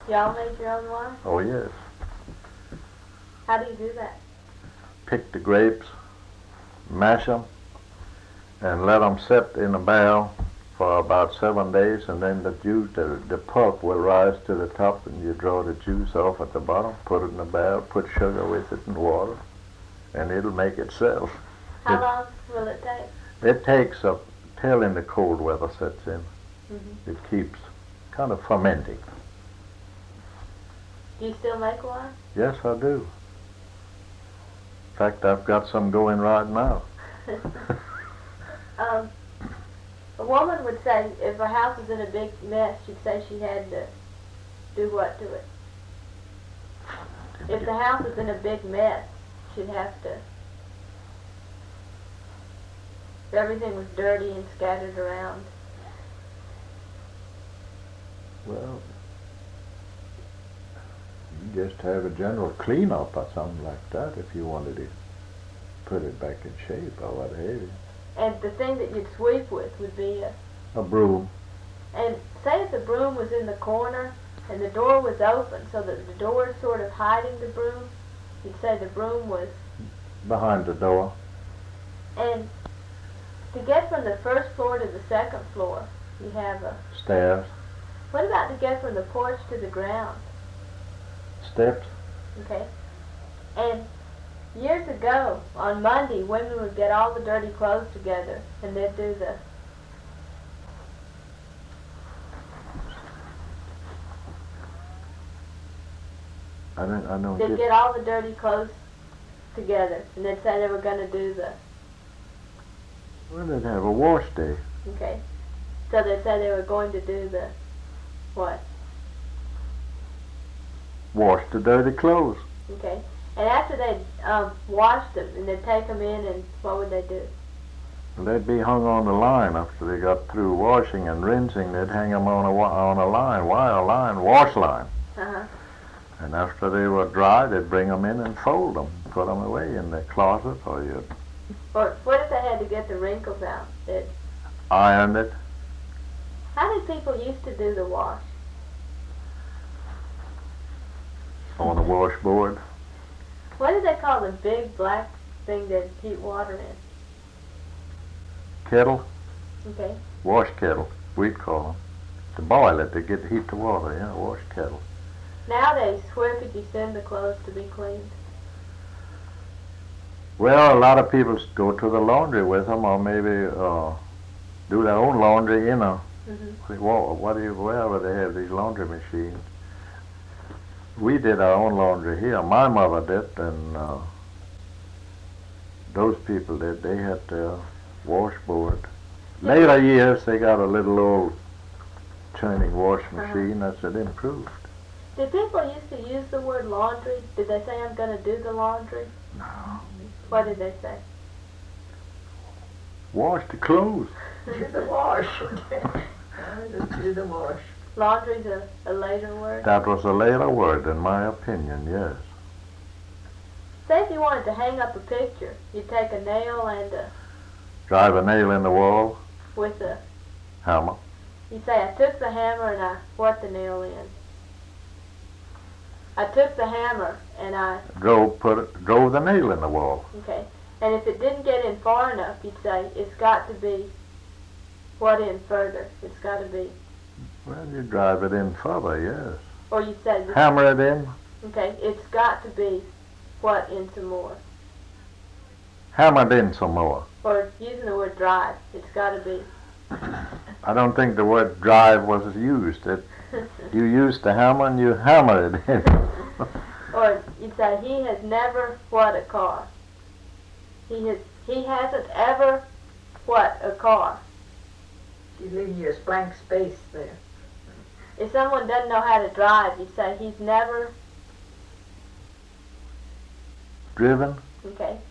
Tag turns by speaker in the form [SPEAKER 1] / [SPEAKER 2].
[SPEAKER 1] Y'all make your own wine?
[SPEAKER 2] Oh, yes.
[SPEAKER 1] How do you do that?
[SPEAKER 2] Pick the grapes, mash them, and let them sit in a barrel for about 7 days, and then the juice, the pulp will rise to the top, and you draw the juice off at the bottom, put it in a barrel, put sugar with it and water, and it'll make itself.
[SPEAKER 1] How long will it take?
[SPEAKER 2] It takes up till in the cold weather sets in.
[SPEAKER 1] Mm-hmm.
[SPEAKER 2] It keeps kind of fermenting.
[SPEAKER 1] Do you still make wine?
[SPEAKER 2] Yes, I do. In fact, I've got some going right now.
[SPEAKER 1] A woman would say if her house was in a big mess, she'd say she had to do what to it? If the house was in a big mess, she'd have to... If everything was dirty and scattered around.
[SPEAKER 2] Well, you just have a general cleanup or something like that if you wanted to put it back in shape or what have you.
[SPEAKER 1] And the thing that you'd sweep with would be
[SPEAKER 2] a broom.
[SPEAKER 1] And say if the broom was in the corner and the door was open so that the door was sort of hiding the broom, you'd say the broom was...
[SPEAKER 2] behind the door.
[SPEAKER 1] And to get from the first floor to the second floor, you have a...
[SPEAKER 2] stairs.
[SPEAKER 1] What about to get from the porch to the ground?
[SPEAKER 2] Steps.
[SPEAKER 1] Okay. And years ago, on Monday, women would get all the dirty clothes together and they'd do the...
[SPEAKER 2] I don't
[SPEAKER 1] They'd get all the dirty clothes together and they'd say they were going to do the...
[SPEAKER 2] Well, they'd have a wash day.
[SPEAKER 1] Okay. So they'd say they were going to do the... what?
[SPEAKER 2] Wash the dirty clothes.
[SPEAKER 1] Okay. And after they'd washed them and they'd take them in, and what would they do?
[SPEAKER 2] They'd be hung on the line after they got through washing and rinsing. They'd hang them on a line, wire line, wash line.
[SPEAKER 1] Uh-huh.
[SPEAKER 2] And after they were dry, they'd bring them in and fold them, put them away in the closet, or you'd...
[SPEAKER 1] Or what if they had to get the wrinkles out? They'd
[SPEAKER 2] iron it.
[SPEAKER 1] How did people used to do the wash?
[SPEAKER 2] On a washboard.
[SPEAKER 1] What did they call the big black thing that heat water in?
[SPEAKER 2] Kettle.
[SPEAKER 1] Okay.
[SPEAKER 2] Wash kettle, we'd call them. To boil it, to get heat the water, yeah, wash kettle.
[SPEAKER 1] Nowadays, where could you send the clothes to be cleaned?
[SPEAKER 2] Well, a lot of people go to the laundry with them, or maybe do their own laundry, you know. Wherever they have these laundry machines. We did our own laundry here. My mother did, and those people did. They had their washboard. Later years, they got a little old churning wash machine that's improved.
[SPEAKER 1] Did people used to use the word laundry? Did they say, I'm going to do the laundry?
[SPEAKER 2] No.
[SPEAKER 1] What did they say?
[SPEAKER 2] Wash the clothes.
[SPEAKER 3] Do the wash. Just do the wash.
[SPEAKER 1] Laundry's a later word?
[SPEAKER 2] That was a later word, in my opinion, yes.
[SPEAKER 1] Say if you wanted to hang up a picture, you'd take a nail and
[SPEAKER 2] Drive a nail in the wall.
[SPEAKER 1] with a...
[SPEAKER 2] Hammer.
[SPEAKER 1] You'd say, I took the hammer and I what the nail in? I took the hammer and I...
[SPEAKER 2] Drove the nail in the wall.
[SPEAKER 1] Okay. And if it didn't get in far enough, you'd say, it's got to be what in further? It's got to be...
[SPEAKER 2] Well, you drive it in further, yes.
[SPEAKER 1] Or you say...
[SPEAKER 2] Hammer it in.
[SPEAKER 1] Okay, it's got to be what in some more?
[SPEAKER 2] Hammered in some more.
[SPEAKER 1] Or using the word drive, it's got to be...
[SPEAKER 2] I don't think the word drive was used. You used the hammer and you hammer it in.
[SPEAKER 1] Or you'd say, he has never what a car. He hasn't ever what a car.
[SPEAKER 3] You leave your blank space there.
[SPEAKER 1] If someone doesn't know how to drive, you'd say, he's never...
[SPEAKER 2] Driven.
[SPEAKER 1] Okay.